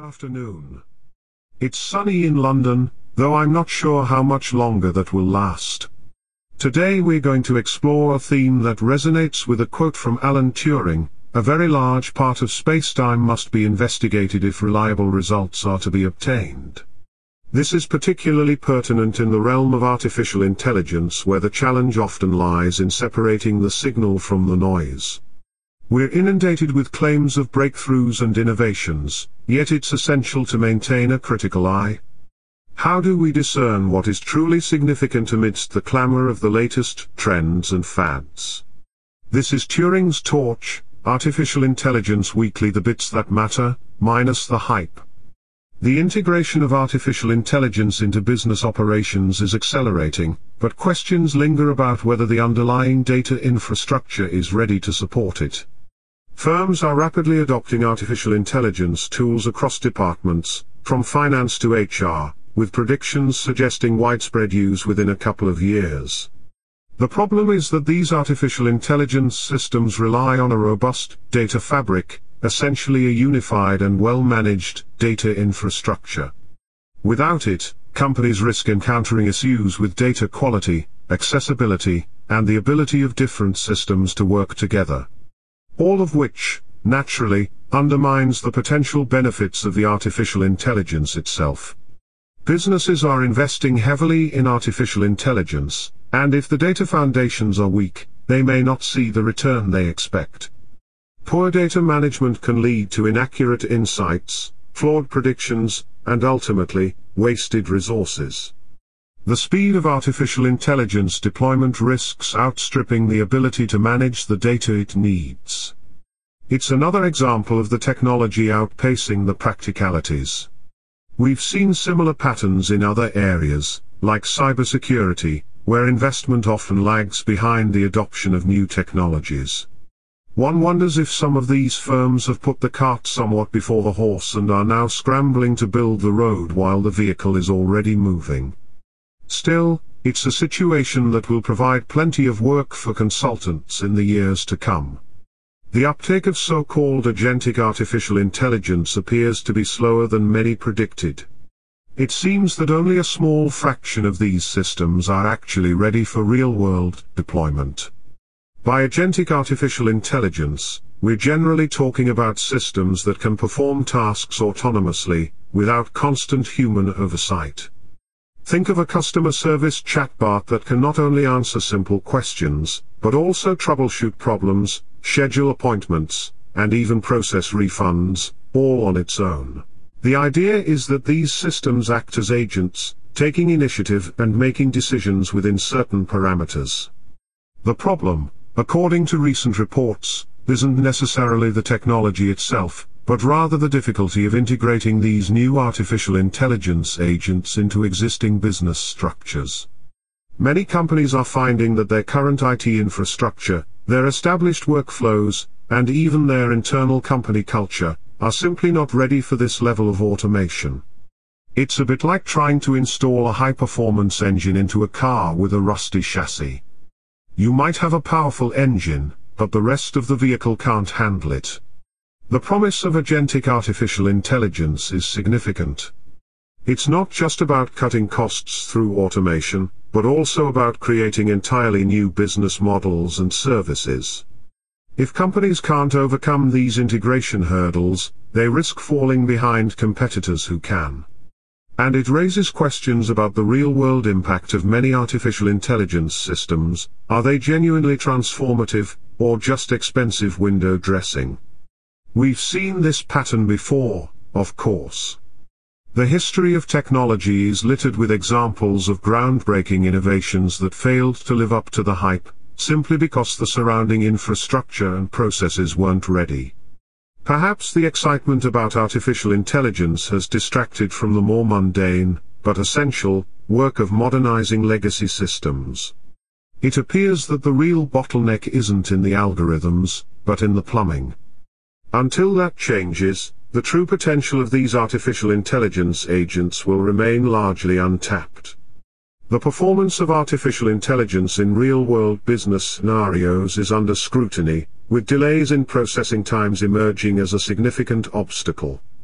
afternoon. It's sunny in London, though I'm not sure how much longer that will last. Today we're going to explore a theme that resonates with a quote from Alan Turing: "A very large part of space-time must be investigated if reliable results are to be obtained." This is particularly pertinent in the realm of artificial intelligence, where the challenge often lies in separating the signal from the noise. We're inundated with claims of breakthroughs and innovations, yet it's essential to maintain a critical eye. How do we discern what is truly significant amidst the clamor of the latest trends and fads? This is Turing's Torch, Artificial Intelligence Weekly, the bits that matter, minus the hype. The integration of artificial intelligence into business operations is accelerating, but questions linger about whether the underlying data infrastructure is ready to support it. Firms are rapidly adopting artificial intelligence tools across departments, from finance to HR, with predictions suggesting widespread use within a couple of years. The problem is that these artificial intelligence systems rely on a robust data fabric, essentially a unified and well-managed data infrastructure. Without it, companies risk encountering issues with data quality, accessibility, and the ability of different systems to work together. All of which, naturally, undermines the potential benefits of the artificial intelligence itself. Businesses are investing heavily in artificial intelligence, and if the data foundations are weak, they may not see the return they expect. Poor data management can lead to inaccurate insights, flawed predictions, and ultimately, wasted resources. The speed of artificial intelligence deployment risks outstripping the ability to manage the data it needs. It's another example of the technology outpacing the practicalities. We've seen similar patterns in other areas, like cybersecurity, where investment often lags behind the adoption of new technologies. One wonders if some of these firms have put the cart somewhat before the horse and are now scrambling to build the road while the vehicle is already moving. Still, it's a situation that will provide plenty of work for consultants in the years to come. The uptake of so-called agentic artificial intelligence appears to be slower than many predicted. It seems that only a small fraction of these systems are actually ready for real-world deployment. By agentic artificial intelligence, we're generally talking about systems that can perform tasks autonomously, without constant human oversight. Think of a customer service chatbot that can not only answer simple questions, but also troubleshoot problems, schedule appointments, and even process refunds, all on its own. The idea is that these systems act as agents, taking initiative and making decisions within certain parameters. The problem, according to recent reports, isn't necessarily the technology itself, but rather the difficulty of integrating these new artificial intelligence agents into existing business structures. Many companies are finding that their current IT infrastructure, their established workflows, and even their internal company culture, are simply not ready for this level of automation. It's a bit like trying to install a high-performance engine into a car with a rusty chassis. You might have a powerful engine, but the rest of the vehicle can't handle it. The promise of agentic artificial intelligence is significant. It's not just about cutting costs through automation, but also about creating entirely new business models and services. If companies can't overcome these integration hurdles, they risk falling behind competitors who can. And it raises questions about the real-world impact of many artificial intelligence systems. Are they genuinely transformative, or just expensive window dressing? We've seen this pattern before, of course. The history of technology is littered with examples of groundbreaking innovations that failed to live up to the hype, simply because the surrounding infrastructure and processes weren't ready. Perhaps the excitement about artificial intelligence has distracted from the more mundane, but essential, work of modernizing legacy systems. It appears that the real bottleneck isn't in the algorithms, but in the plumbing. Until that changes, the true potential of these artificial intelligence agents will remain largely untapped. The performance of artificial intelligence in real-world business scenarios is under scrutiny, with delays in processing times emerging as a significant obstacle.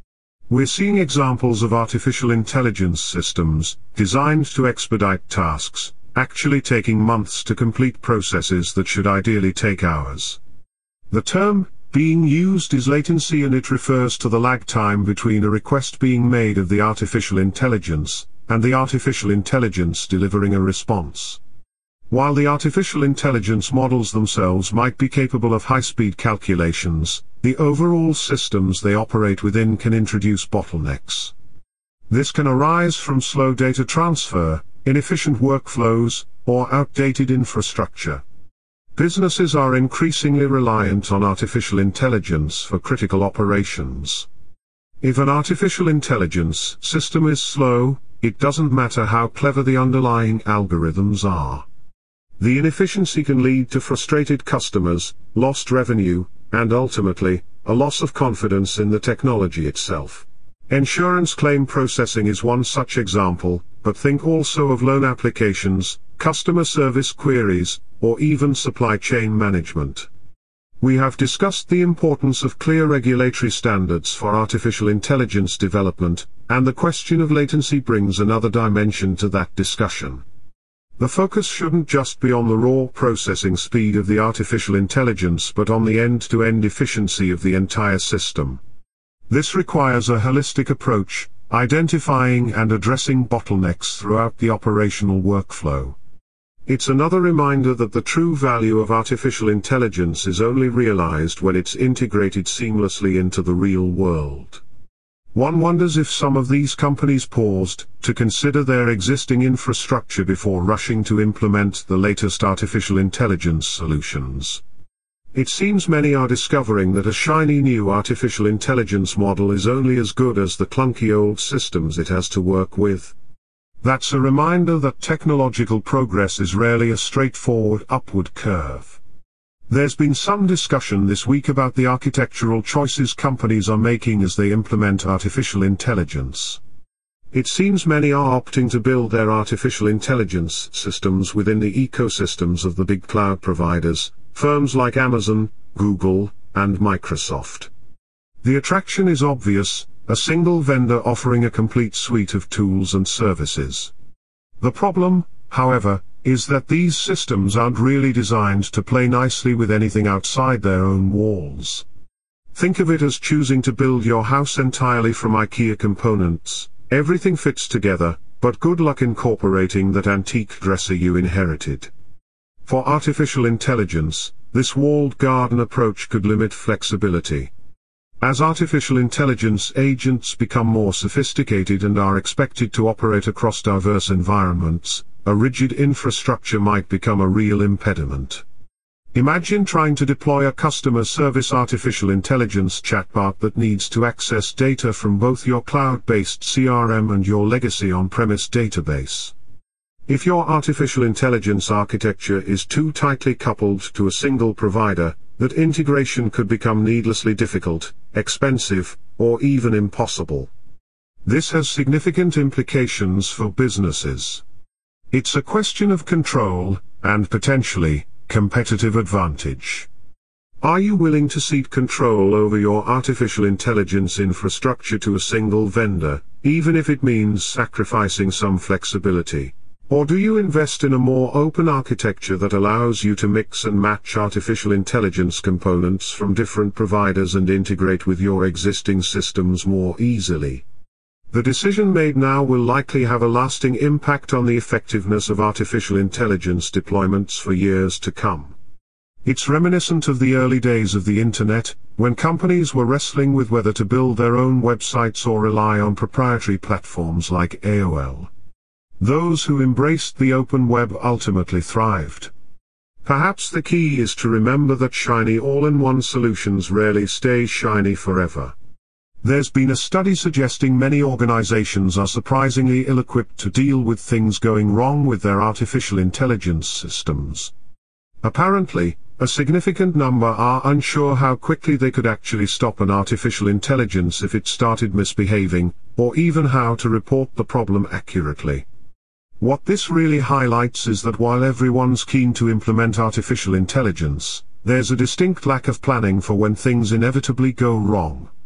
We're seeing examples of artificial intelligence systems, designed to expedite tasks, actually taking months to complete processes that should ideally take hours. The term being used is latency, and it refers to the lag time between a request being made of the artificial intelligence, and the artificial intelligence delivering a response. While the artificial intelligence models themselves might be capable of high-speed calculations, the overall systems they operate within can introduce bottlenecks. This can arise from slow data transfer, inefficient workflows, or outdated infrastructure. Businesses are increasingly reliant on artificial intelligence for critical operations. If an artificial intelligence system is slow, it doesn't matter how clever the underlying algorithms are. The inefficiency can lead to frustrated customers, lost revenue, and ultimately, a loss of confidence in the technology itself. Insurance claim processing is one such example, but think also of loan applications, customer service queries, or even supply chain management. We have discussed the importance of clear regulatory standards for artificial intelligence development, and the question of latency brings another dimension to that discussion. The focus shouldn't just be on the raw processing speed of the artificial intelligence, but on the end-to-end efficiency of the entire system. This requires a holistic approach, identifying and addressing bottlenecks throughout the operational workflow. It's another reminder that the true value of artificial intelligence is only realized when it's integrated seamlessly into the real world. One wonders if some of these companies paused to consider their existing infrastructure before rushing to implement the latest artificial intelligence solutions. It seems many are discovering that a shiny new artificial intelligence model is only as good as the clunky old systems it has to work with. That's a reminder that technological progress is rarely a straightforward upward curve. There's been some discussion this week about the architectural choices companies are making as they implement artificial intelligence. It seems many are opting to build their artificial intelligence systems within the ecosystems of the big cloud providers, firms like Amazon, Google, and Microsoft. The attraction is obvious: a single vendor offering a complete suite of tools and services. The problem, however, is that these systems aren't really designed to play nicely with anything outside their own walls. Think of it as choosing to build your house entirely from IKEA components. Everything fits together, but good luck incorporating that antique dresser you inherited. For artificial intelligence, this walled garden approach could limit flexibility. As artificial intelligence agents become more sophisticated and are expected to operate across diverse environments, a rigid infrastructure might become a real impediment. Imagine trying to deploy a customer service artificial intelligence chatbot that needs to access data from both your cloud-based CRM and your legacy on-premise database. If your artificial intelligence architecture is too tightly coupled to a single provider, that integration could become needlessly difficult, expensive, or even impossible. This has significant implications for businesses. It's a question of control, and potentially, competitive advantage. Are you willing to cede control over your artificial intelligence infrastructure to a single vendor, even if it means sacrificing some flexibility? Or do you invest in a more open architecture that allows you to mix and match artificial intelligence components from different providers and integrate with your existing systems more easily? The decision made now will likely have a lasting impact on the effectiveness of artificial intelligence deployments for years to come. It's reminiscent of the early days of the Internet, when companies were wrestling with whether to build their own websites or rely on proprietary platforms like AOL. Those who embraced the open web ultimately thrived. Perhaps the key is to remember that shiny all-in-one solutions rarely stay shiny forever. There's been a study suggesting many organizations are surprisingly ill-equipped to deal with things going wrong with their artificial intelligence systems. Apparently, a significant number are unsure how quickly they could actually stop an artificial intelligence if it started misbehaving, or even how to report the problem accurately. What this really highlights is that while everyone's keen to implement artificial intelligence, there's a distinct lack of planning for when things inevitably go wrong.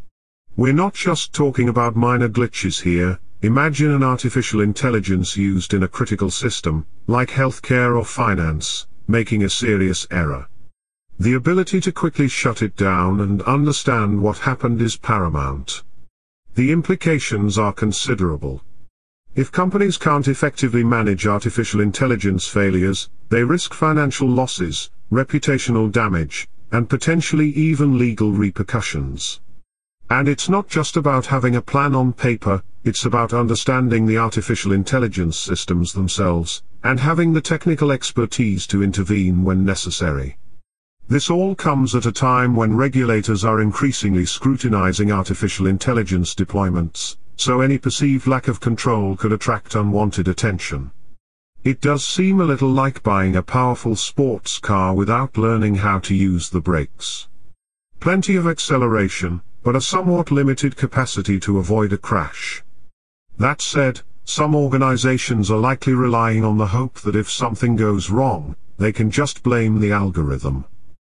We're not just talking about minor glitches here. Imagine an artificial intelligence used in a critical system, like healthcare or finance, making a serious error. The ability to quickly shut it down and understand what happened is paramount. The implications are considerable. If companies can't effectively manage artificial intelligence failures, they risk financial losses, reputational damage, and potentially even legal repercussions. And it's not just about having a plan on paper, it's about understanding the artificial intelligence systems themselves, and having the technical expertise to intervene when necessary. This all comes at a time when regulators are increasingly scrutinizing artificial intelligence deployments, so any perceived lack of control could attract unwanted attention. It does seem a little like buying a powerful sports car without learning how to use the brakes. Plenty of acceleration, but a somewhat limited capacity to avoid a crash. That said, some organizations are likely relying on the hope that if something goes wrong, they can just blame the algorithm.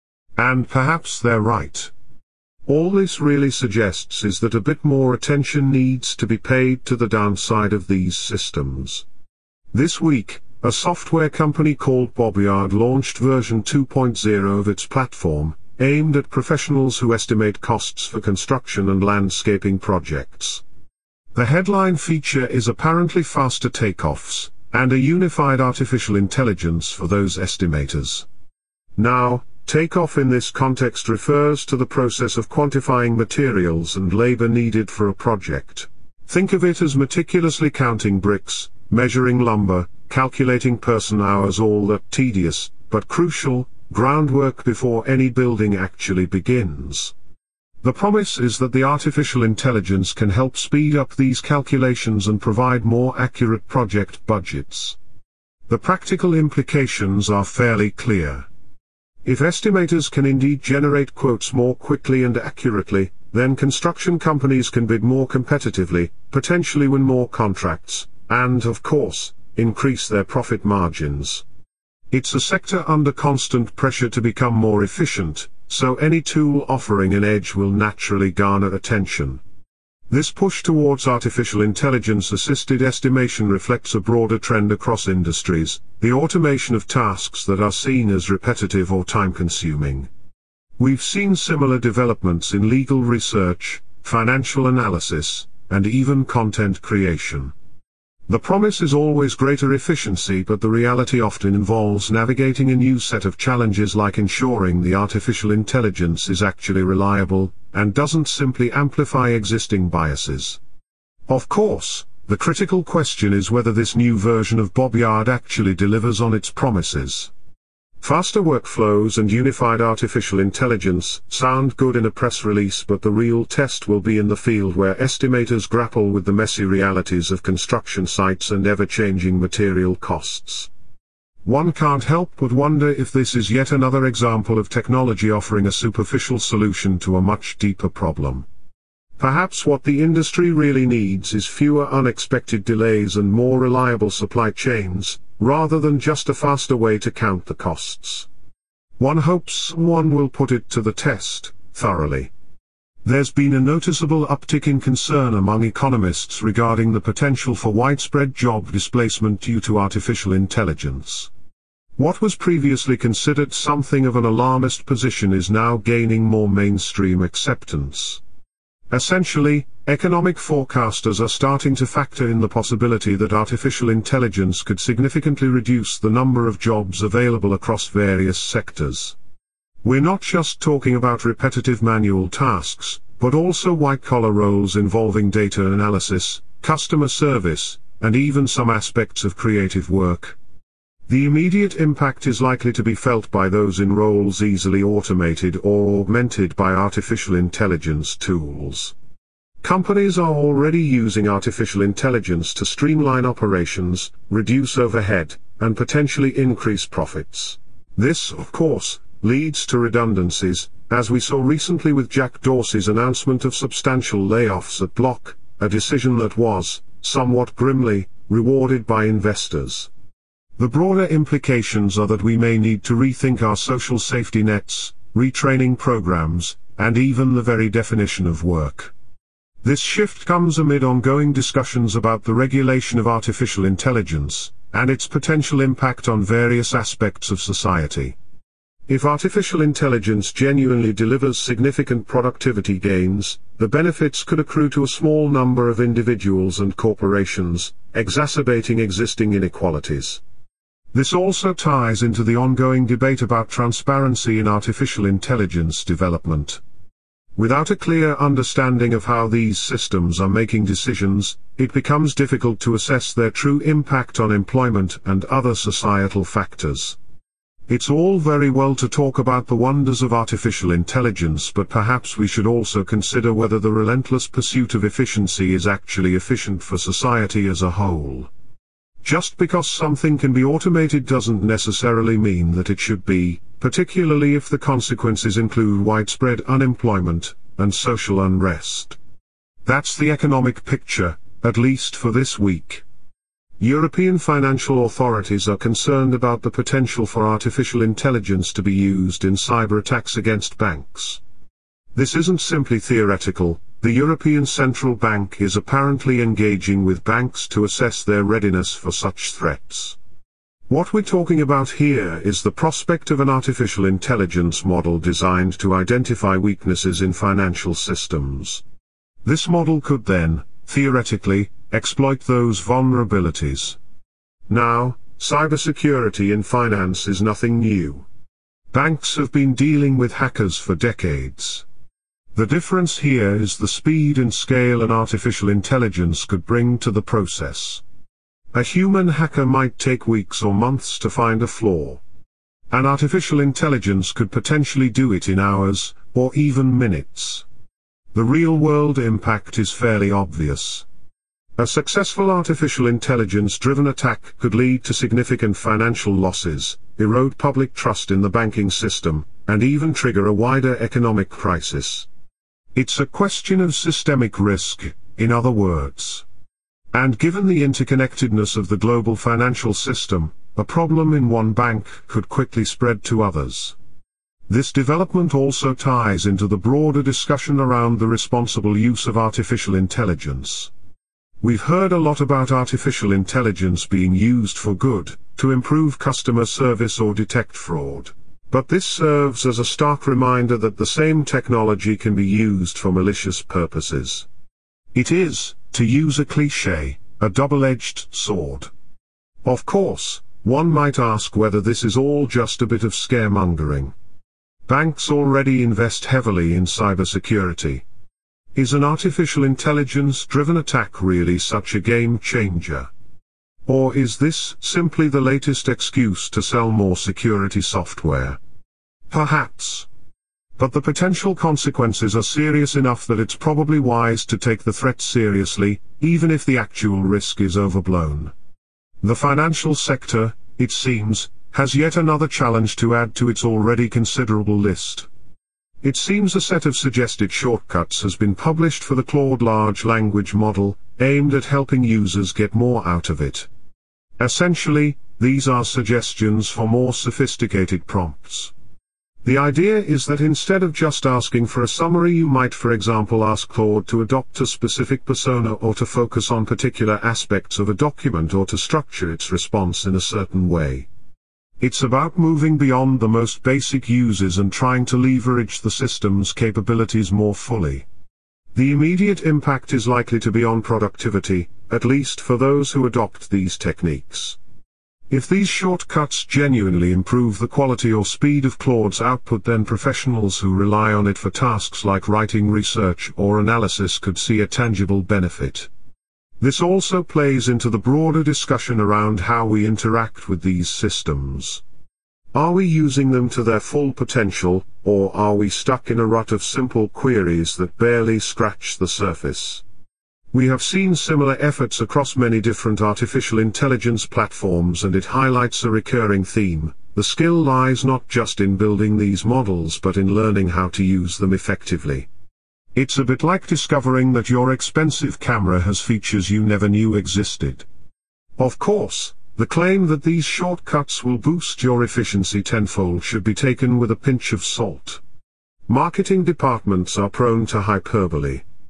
And perhaps they're right. All this really suggests is that a bit more attention needs to be paid to the downside of these systems. This week, a software company called Bobyard launched version 2.0 of its platform, aimed at professionals who estimate costs for construction and landscaping projects. The headline feature is apparently faster takeoffs, and a unified artificial intelligence for those estimators. Now, takeoff in this context refers to the process of quantifying materials and labor needed for a project. Think of it as meticulously counting bricks, measuring lumber, calculating person hours, all that tedious, but crucial, groundwork before any building actually begins. The promise is that the artificial intelligence can help speed up these calculations and provide more accurate project budgets. The practical implications are fairly clear. If estimators can indeed generate quotes more quickly and accurately, then construction companies can bid more competitively, potentially win more contracts, and, of course, increase their profit margins. It's a sector under constant pressure to become more efficient, so any tool offering an edge will naturally garner attention. This push towards artificial intelligence-assisted estimation reflects a broader trend across industries, the automation of tasks that are seen as repetitive or time-consuming. We've seen similar developments in legal research, financial analysis, and even content creation. The promise is always greater efficiency, but the reality often involves navigating a new set of challenges, like ensuring the artificial intelligence is actually reliable, and doesn't simply amplify existing biases. Of course, the critical question is whether this new version of Bobyard actually delivers on its promises. Faster workflows and unified artificial intelligence sound good in a press release, but the real test will be in the field, where estimators grapple with the messy realities of construction sites and ever-changing material costs. One can't help but wonder if this is yet another example of technology offering a superficial solution to a much deeper problem. Perhaps what the industry really needs is fewer unexpected delays and more reliable supply chains, rather than just a faster way to count the costs. One hopes someone will put it to the test, thoroughly. There's been a noticeable uptick in concern among economists regarding the potential for widespread job displacement due to artificial intelligence. What was previously considered something of an alarmist position is now gaining more mainstream acceptance. Essentially, economic forecasters are starting to factor in the possibility that artificial intelligence could significantly reduce the number of jobs available across various sectors. We're not just talking about repetitive manual tasks, but also white-collar roles involving data analysis, customer service, and even some aspects of creative work. The immediate impact is likely to be felt by those in roles easily automated or augmented by artificial intelligence tools. Companies are already using artificial intelligence to streamline operations, reduce overhead, and potentially increase profits. This, of course, leads to redundancies, as we saw recently with Jack Dorsey's announcement of substantial layoffs at Block, a decision that was, somewhat grimly, rewarded by investors. The broader implications are that we may need to rethink our social safety nets, retraining programs, and even the very definition of work. This shift comes amid ongoing discussions about the regulation of artificial intelligence, and its potential impact on various aspects of society. If artificial intelligence genuinely delivers significant productivity gains, the benefits could accrue to a small number of individuals and corporations, exacerbating existing inequalities. This also ties into the ongoing debate about transparency in artificial intelligence development. Without a clear understanding of how these systems are making decisions, it becomes difficult to assess their true impact on employment and other societal factors. It's all very well to talk about the wonders of artificial intelligence, but perhaps we should also consider whether the relentless pursuit of efficiency is actually efficient for society as a whole. Just because something can be automated doesn't necessarily mean that it should be, particularly if the consequences include widespread unemployment and social unrest. That's the economic picture, at least for this week. European financial authorities are concerned about the potential for artificial intelligence to be used in cyber attacks against banks. This isn't simply theoretical. The European Central Bank is apparently engaging with banks to assess their readiness for such threats. What we're talking about here is the prospect of an artificial intelligence model designed to identify weaknesses in financial systems. This model could then, theoretically, exploit those vulnerabilities. Now, cybersecurity in finance is nothing new. Banks have been dealing with hackers for decades. The difference here is the speed and scale an artificial intelligence could bring to the process. A human hacker might take weeks or months to find a flaw. An artificial intelligence could potentially do it in hours, or even minutes. The real-world impact is fairly obvious. A successful artificial intelligence-driven attack could lead to significant financial losses, erode public trust in the banking system, and even trigger a wider economic crisis. It's a question of systemic risk, in other words. And given the interconnectedness of the global financial system, a problem in one bank could quickly spread to others. This development also ties into the broader discussion around the responsible use of artificial intelligence. We've heard a lot about artificial intelligence being used for good, to improve customer service or detect fraud. But this serves as a stark reminder that the same technology can be used for malicious purposes. It is, to use a cliché, a double-edged sword. Of course, one might ask whether this is all just a bit of scaremongering. Banks already invest heavily in cybersecurity. Is an artificial intelligence-driven attack really such a game changer? Or is this simply the latest excuse to sell more security software? Perhaps. But the potential consequences are serious enough that it's probably wise to take the threat seriously, even if the actual risk is overblown. The financial sector, it seems, has yet another challenge to add to its already considerable list. It seems a set of suggested shortcuts has been published for the Claude large language model, aimed at helping users get more out of it. Essentially, these are suggestions for more sophisticated prompts. The idea is that instead of just asking for a summary, you might, for example, ask Claude to adopt a specific persona or to focus on particular aspects of a document or to structure its response in a certain way. It's about moving beyond the most basic uses and trying to leverage the system's capabilities more fully. The immediate impact is likely to be on productivity, at least for those who adopt these techniques. If these shortcuts genuinely improve the quality or speed of Claude's output, then professionals who rely on it for tasks like writing research or analysis could see a tangible benefit. This also plays into the broader discussion around how we interact with these systems. Are we using them to their full potential, or are we stuck in a rut of simple queries that barely scratch the surface? We have seen similar efforts across many different artificial intelligence platforms, and it highlights a recurring theme. The skill lies not just in building these models but in learning how to use them effectively. It's a bit like discovering that your expensive camera has features you never knew existed. Of course, the claim that these shortcuts will boost your efficiency tenfold should be taken with a pinch of salt. Marketing departments are prone to hyperbole.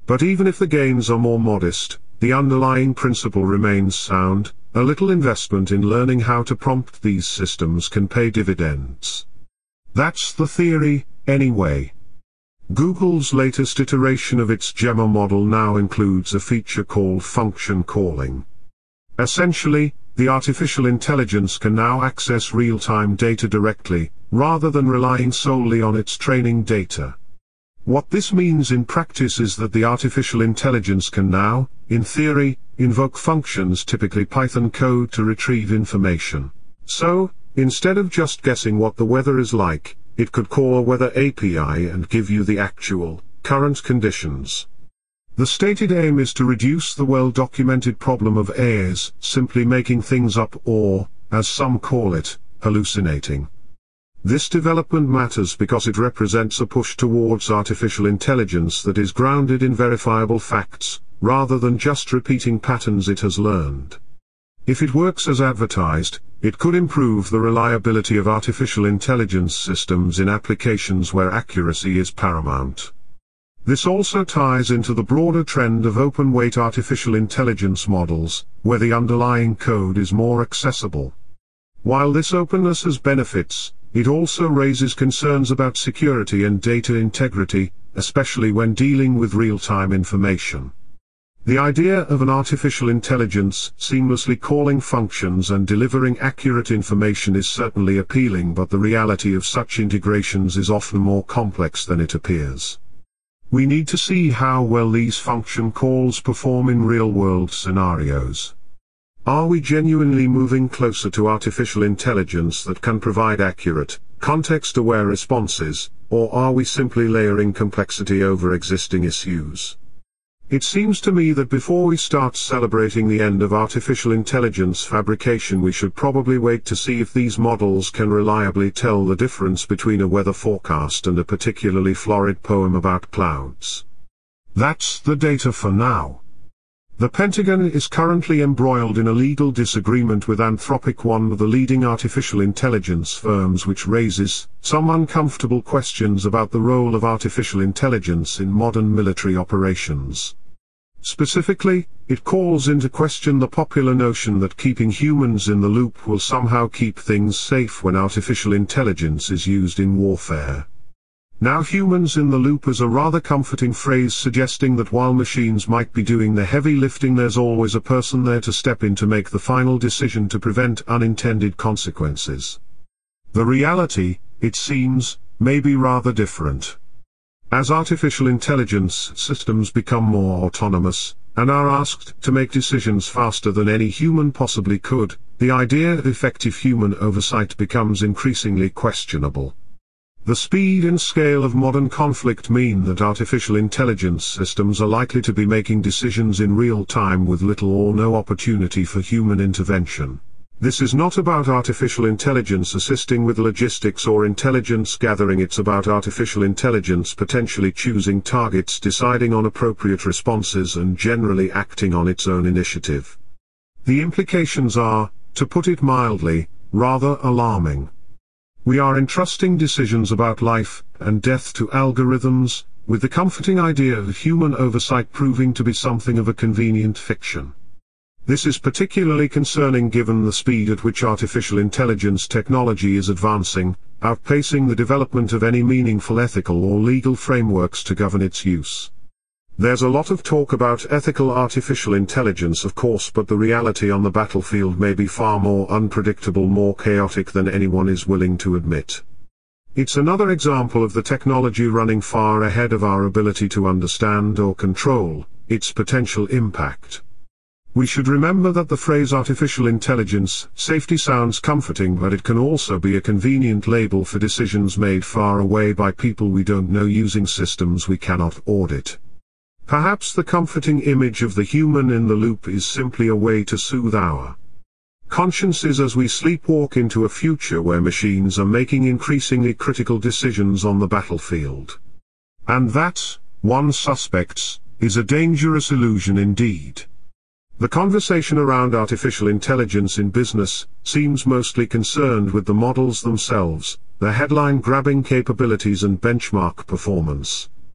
But even if the gains are more modest, the underlying principle remains sound. A little investment in learning how to prompt these systems can pay dividends. That's the theory, anyway. Google's latest iteration of its Gemma model now includes a feature called function calling. Essentially, the artificial intelligence can now access real-time data directly, rather than relying solely on its training data. What this means in practice is that the artificial intelligence can now, in theory, invoke functions, typically Python code, to retrieve information. So, instead of just guessing what the weather is like, it could call a weather API and give you the actual, current conditions. The stated aim is to reduce the well-documented problem of AIs simply making things up or, as some call it, hallucinating. This development matters because it represents a push towards artificial intelligence that is grounded in verifiable facts, rather than just repeating patterns it has learned. If it works as advertised, it could improve the reliability of artificial intelligence systems in applications where accuracy is paramount. This also ties into the broader trend of open-weight artificial intelligence models, where the underlying code is more accessible. While this openness has benefits, it also raises concerns about security and data integrity, especially when dealing with real-time information. The idea of an artificial intelligence seamlessly calling functions and delivering accurate information is certainly appealing, but the reality of such integrations is often more complex than it appears. We need to see how well these function calls perform in real-world scenarios. Are we genuinely moving closer to artificial intelligence that can provide accurate, context-aware responses, or are we simply layering complexity over existing issues? It seems to me that before we start celebrating the end of artificial intelligence fabrication, we should probably wait to see if these models can reliably tell the difference between a weather forecast and a particularly florid poem about clouds. That's the data for now. The Pentagon is currently embroiled in a legal disagreement with Anthropic, one of the leading artificial intelligence firms, which raises some uncomfortable questions about the role of artificial intelligence in modern military operations. Specifically, it calls into question the popular notion that keeping humans in the loop will somehow keep things safe when artificial intelligence is used in warfare. Now, humans in the loop is a rather comforting phrase, suggesting that while machines might be doing the heavy lifting, there's always a person there to step in to make the final decision to prevent unintended consequences. The reality, it seems, may be rather different. As artificial intelligence systems become more autonomous, and are asked to make decisions faster than any human possibly could, the idea of effective human oversight becomes increasingly questionable. The speed and scale of modern conflict mean that artificial intelligence systems are likely to be making decisions in real time with little or no opportunity for human intervention. This is not about artificial intelligence assisting with logistics or intelligence gathering, it's about artificial intelligence potentially choosing targets, deciding on appropriate responses, and generally acting on its own initiative. The implications are, to put it mildly, rather alarming. We are entrusting decisions about life and death to algorithms, with the comforting idea of human oversight proving to be something of a convenient fiction. This is particularly concerning given the speed at which artificial intelligence technology is advancing, outpacing the development of any meaningful ethical or legal frameworks to govern its use. There's a lot of talk about ethical artificial intelligence, of course, but the reality on the battlefield may be far more unpredictable, more chaotic than anyone is willing to admit. It's another example of the technology running far ahead of our ability to understand or control its potential impact. We should remember that the phrase artificial intelligence safety sounds comforting, but it can also be a convenient label for decisions made far away by people we don't know using systems we cannot audit. Perhaps the comforting image of the human in the loop is simply a way to soothe our consciences as we sleepwalk into a future where machines are making increasingly critical decisions on the battlefield. And that, one suspects, is a dangerous illusion indeed. The conversation around artificial intelligence in business seems mostly concerned with the models themselves, their headline-grabbing capabilities and benchmark performance.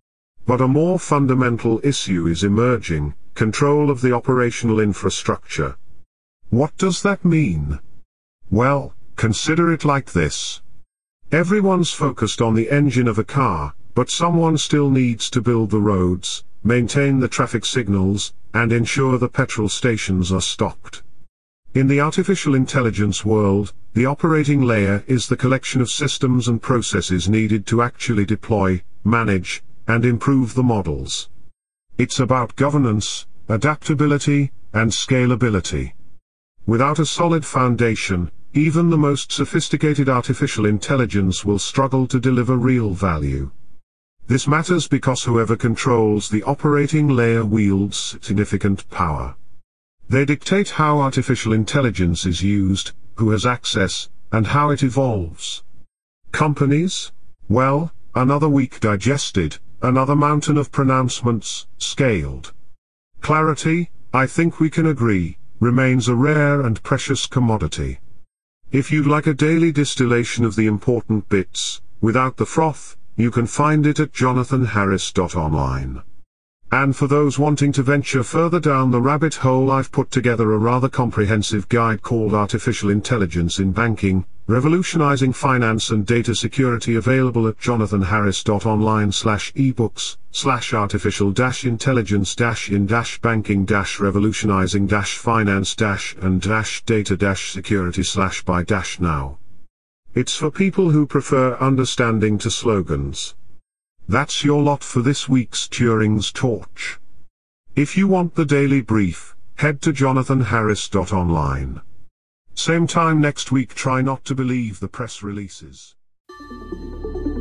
But a more fundamental issue is emerging: control of the operational infrastructure. What does that mean? Well, consider it like this. Everyone's focused on the engine of a car, but someone still needs to build the roads, maintain the traffic signals, and ensure the petrol stations are stocked. In the artificial intelligence world, the operating layer is the collection of systems and processes needed to actually deploy, manage, and improve the models. It's about governance, adaptability, and scalability. Without a solid foundation, even the most sophisticated artificial intelligence will struggle to deliver real value. This matters because whoever controls the operating layer wields significant power. They dictate how artificial intelligence is used, who has access, and how it evolves. Companies? Well, another week digested, another mountain of pronouncements, scaled. Clarity, I think we can agree, remains a rare and precious commodity. If you'd like a daily distillation of the important bits, without the froth, you can find it at jonathanharris.online. And for those wanting to venture further down the rabbit hole, I've put together a rather comprehensive guide called Artificial Intelligence in Banking, Revolutionizing Finance and Data Security, available at jonathanharris.online/ebooks/artificial-intelligence-in-banking-revolutionizing-finance-and-data-security/by-now. It's for people who prefer understanding to slogans. That's your lot for this week's Turing's Torch. If you want the daily brief, head to jonathanharris.online. Same time next week. Try not to believe the press releases.